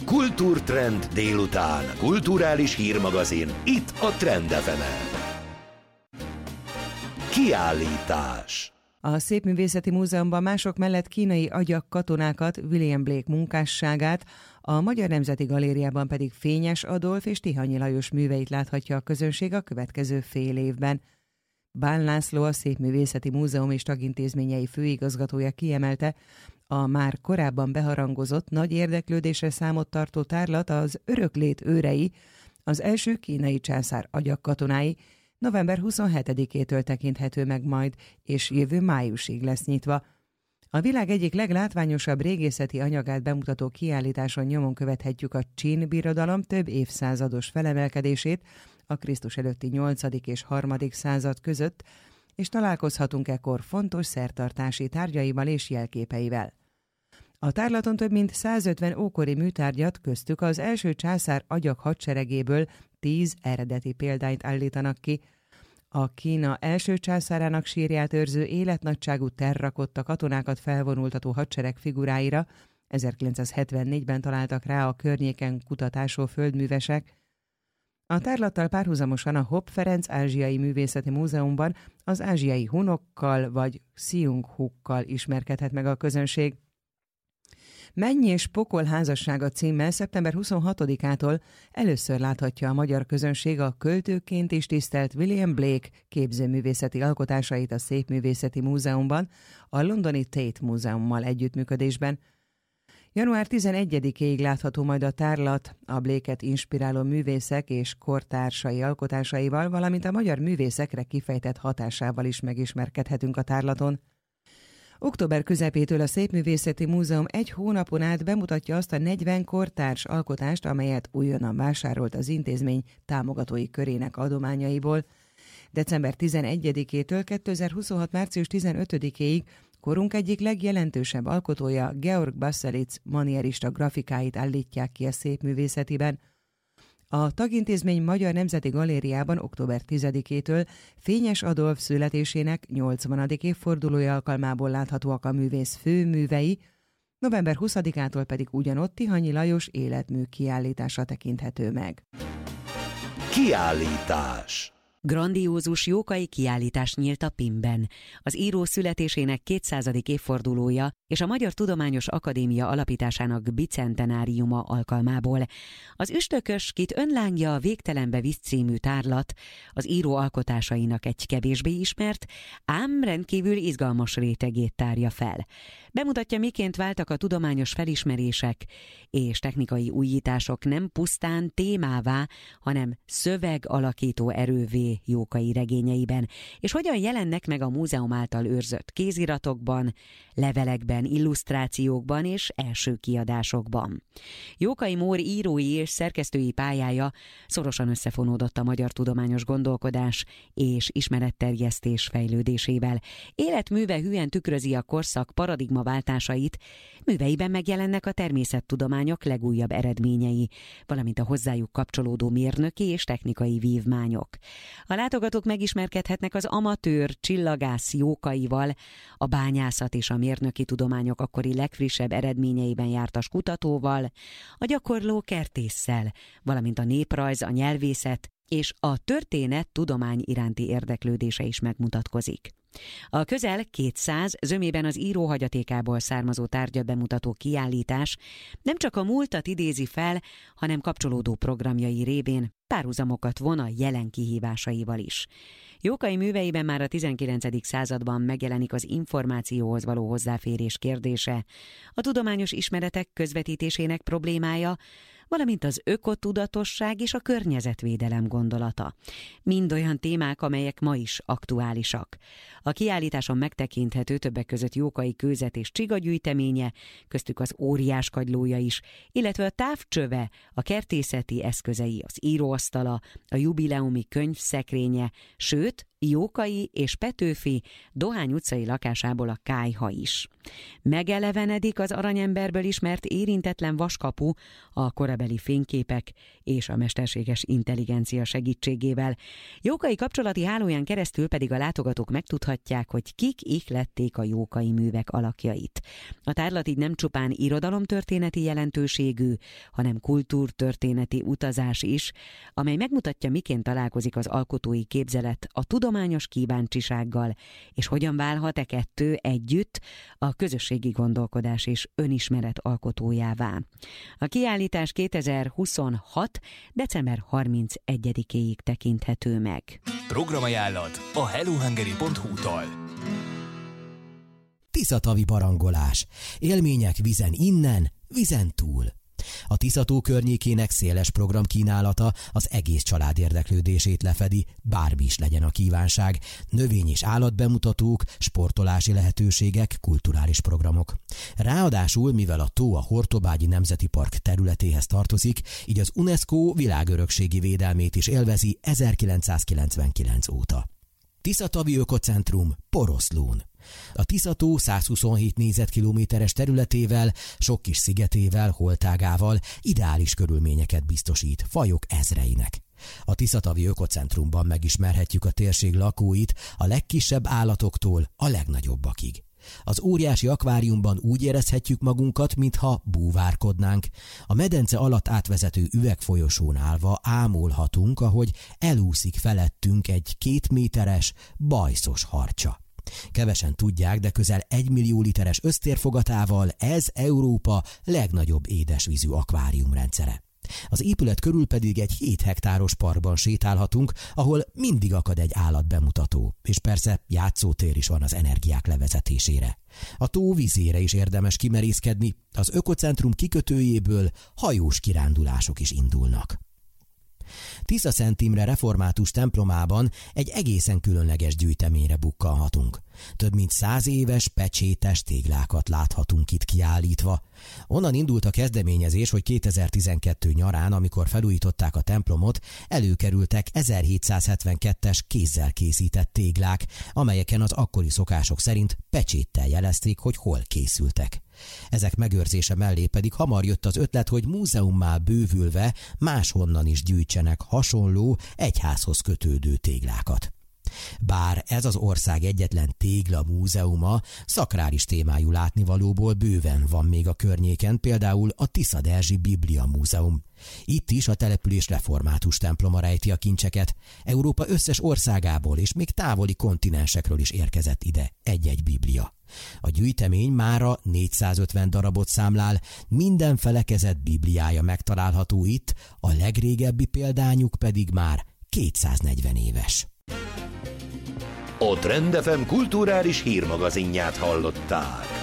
Kultúrtrend délután. Kulturális hírmagazin. Itt a Trend FM-en. Kiállítás. A Szépművészeti Múzeumban mások mellett kínai agyak katonákat, William Blake munkásságát, a Magyar Nemzeti Galériában pedig Fényes Adolf és Tihanyi Lajos műveit láthatja a közönség a következő fél évben. Bán László, a Szépművészeti Múzeum és tagintézményei főigazgatója kiemelte, a már korábban beharangozott, nagy érdeklődésre számot tartó tárlat az Öröklét őrei, az első kínai császár agyak katonái, november 27-től tekinthető meg majd, és jövő májusig lesz nyitva. A világ egyik leglátványosabb régészeti anyagát bemutató kiállításon nyomon követhetjük a Qin birodalom több évszázados felemelkedését a Krisztus előtti 8. és 3. század között, és találkozhatunk ekkor fontos szertartási tárgyaival és jelképeivel. A tárlaton több mint 150 ókori műtárgyat, köztük az első császár agyak hadseregéből 10 eredeti példányt állítanak ki. A Kína első császárának sírját őrző életnagyságú terrakotta katonákat felvonultató hadsereg figuráira 1974-ben találtak rá a környéken kutatásó földművesek. A tárlattal párhuzamosan a Hopp Ferenc Ázsiai Művészeti Múzeumban az ázsiai hunokkal vagy Xionghukkal ismerkedhet meg a közönség. Menny és Pokol házassága címmel szeptember 26-ától először láthatja a magyar közönség a költőként is tisztelt William Blake képzőművészeti alkotásait a Szépművészeti Múzeumban, a londoni Tate Múzeummal együttműködésben. Január 11-ig látható majd a tárlat a Blake-et inspiráló művészek és kortársai alkotásaival, valamint a magyar művészekre kifejtett hatásával is megismerkedhetünk a tárlaton. Október közepétől a Szépművészeti Múzeum egy hónapon át bemutatja azt a 40 kortárs alkotást, amelyet újonnan vásárolt az intézmény támogatói körének adományaiból. December 11-től 2026. március 15-ig korunk egyik legjelentősebb alkotója, Georg Baselitz manierista grafikáit állítják ki a Szépművészetiben. A tagintézmény Magyar Nemzeti Galériában október 10-től Fényes Adolf születésének 80. évfordulója alkalmából láthatóak a művész főművei, november 20-ától pedig ugyanott Tihanyi Lajos életmű kiállítása tekinthető meg. Kiállítás. Grandiózus jókai kiállítás nyílt a PIM-ben. Az író születésének 200. évfordulója és a Magyar Tudományos Akadémia alapításának bicentenáriuma alkalmából. Az Üstökös, kit önlángja a végtelenbe visz című tárlat az író alkotásainak egy kevésbé ismert, ám rendkívül izgalmas rétegét tárja fel. Bemutatja, miként váltak a tudományos felismerések és technikai újítások nem pusztán témává, hanem szövegalakító erővé Jókai regényeiben, és hogyan jelennek meg a múzeum által őrzött kéziratokban, levelekben, illusztrációkban és első kiadásokban. Jókai Mór írói és szerkesztői pályája szorosan összefonódott a magyar tudományos gondolkodás és ismeretterjesztés fejlődésével. Életműve hűen tükrözi a korszak paradigmaváltásait, műveiben megjelennek a természettudományok legújabb eredményei, valamint a hozzájuk kapcsolódó mérnöki és technikai vívmányok. A látogatók megismerkedhetnek az amatőr csillagász Jókaival, a bányászat és a mérnöki tudományok akkori legfrissebb eredményeiben jártas kutatóval, a gyakorló kertésszel, valamint a néprajz, a nyelvészet és a történet tudomány iránti érdeklődése is megmutatkozik. A közel 200 zömében az író hagyatékából származó tárgyat bemutató kiállítás nem csak a múltat idézi fel, hanem kapcsolódó programjai révén párhuzamokat von a jelen kihívásaival is. Jókai műveiben már a 19. században megjelenik az információhoz való hozzáférés kérdése, a tudományos ismeretek közvetítésének problémája, valamint az ökotudatosság és a környezetvédelem gondolata. Mind olyan témák, amelyek ma is aktuálisak. A kiállításon megtekinthető többek között Jókai kőzet és csigagyűjteménye, köztük az óriáskagylója is, illetve a távcsöve, a kertészeti eszközei, az íróasztala, a jubileumi könyvszekrénye, sőt, Jókai és Petőfi Dohány utcai lakásából a kályha is. Megelevenedik az aranyemberből ismert érintetlen vaskapu a korabeli fényképek és a mesterséges intelligencia segítségével. Jókai kapcsolati hálóján keresztül pedig a látogatók megtudhatják, hogy kik ihlették a jókai művek alakjait. A tárlat így nem csupán irodalomtörténeti jelentőségű, hanem kultúrtörténeti utazás is, amely megmutatja, miként találkozik az alkotói képzelet a tudományos kíváncsisággal, és hogyan válhat kettő együtt a közösségi gondolkodás és önismeret alkotójává. A kiállítás 2026. december 31-éig tekinthető meg. Programajánlat a hellohungary.hu-tól. Tiszatavi barangolás. Élmények vizen innen, vizen túl. A Tisza-tó környékének széles programkínálata az egész család érdeklődését lefedi, bármi is legyen a kívánság. Növény- és állatbemutatók, sportolási lehetőségek, kulturális programok. Ráadásul, mivel a tó a Hortobágyi Nemzeti Park területéhez tartozik, így az UNESCO világörökségi védelmét is élvezi 1999 óta. Tiszatavi Ökocentrum Poroszlón. A Tisza-tó 127 négyzetkilométeres területével, sok kis szigetével, holtágával ideális körülményeket biztosít fajok ezreinek. A Tiszatavi Ökocentrumban megismerhetjük a térség lakóit a legkisebb állatoktól a legnagyobbakig. Az óriási akváriumban úgy érezhetjük magunkat, mintha búvárkodnánk. A medence alatt átvezető üvegfolyosón állva ámulhatunk, ahogy elúszik felettünk egy 2 méteres, bajszos harcsa. Kevesen tudják, de közel 1 millió literes össztérfogatával ez Európa legnagyobb édesvízű akváriumrendszere. Az épület körül pedig egy 7 hektáros parkban sétálhatunk, ahol mindig akad egy állatbemutató, és persze játszótér is van az energiák levezetésére. A tó vizére is érdemes kimerészkedni, az Ökocentrum kikötőjéből hajós kirándulások is indulnak. Tisza-Szent Imre református templomában egy egészen különleges gyűjteményre bukkanhatunk. Több mint 100 éves pecsétes téglákat láthatunk itt kiállítva. Onnan indult a kezdeményezés, hogy 2012 nyarán, amikor felújították a templomot, előkerültek 1772-es kézzel készített téglák, amelyeken az akkori szokások szerint pecséttel jelezték, hogy hol készültek. Ezek megőrzése mellé pedig hamar jött az ötlet, hogy múzeummá bővülve máshonnan is gyűjtsenek hasonló, egyházhoz kötődő téglákat. Bár ez az ország egyetlen tégla múzeuma, szakrális témájú látnivalóból bőven van még a környéken, például a Tiszaderzsi Biblia Múzeum. Itt is a település református temploma rejti a kincseket. Európa összes országából és még távoli kontinensekről is érkezett ide egy-egy biblia. A gyűjtemény mára 450 darabot számlál, minden felekezet bibliája megtalálható itt, a legrégebbi példányuk pedig már 240 éves. A Trend FM kulturális hírmagazinját hallották.